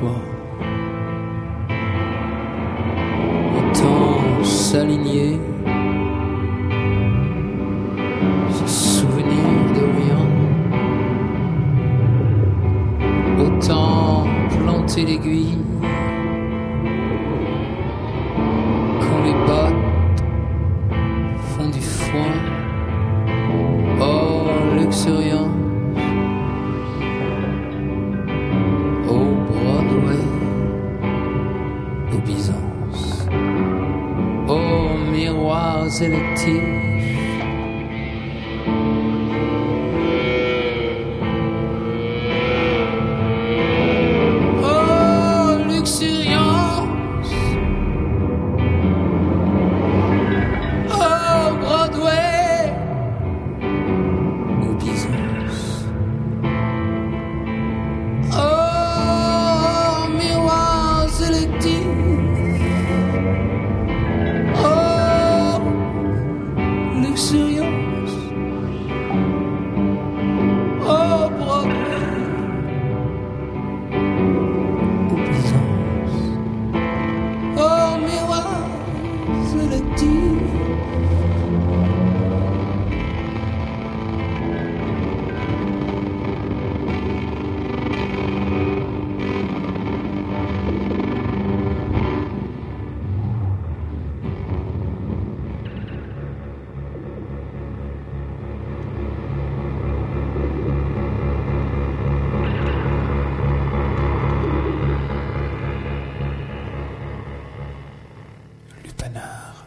toi. Autant s'aligner, se souvenir de rien. Autant planter l'aiguille quand les bottes font du foin. Oh, luxuriant. Au Broadway, aux Byzance, aux miroirs électifs. Oh, luxuriance. Au Broadway, aux Byzance. Oh, miroirs sélectifs. Oh, luxuriance. Oh, Broadway, aux Byzance. Oh, miroirs sélectifs. Lupanar.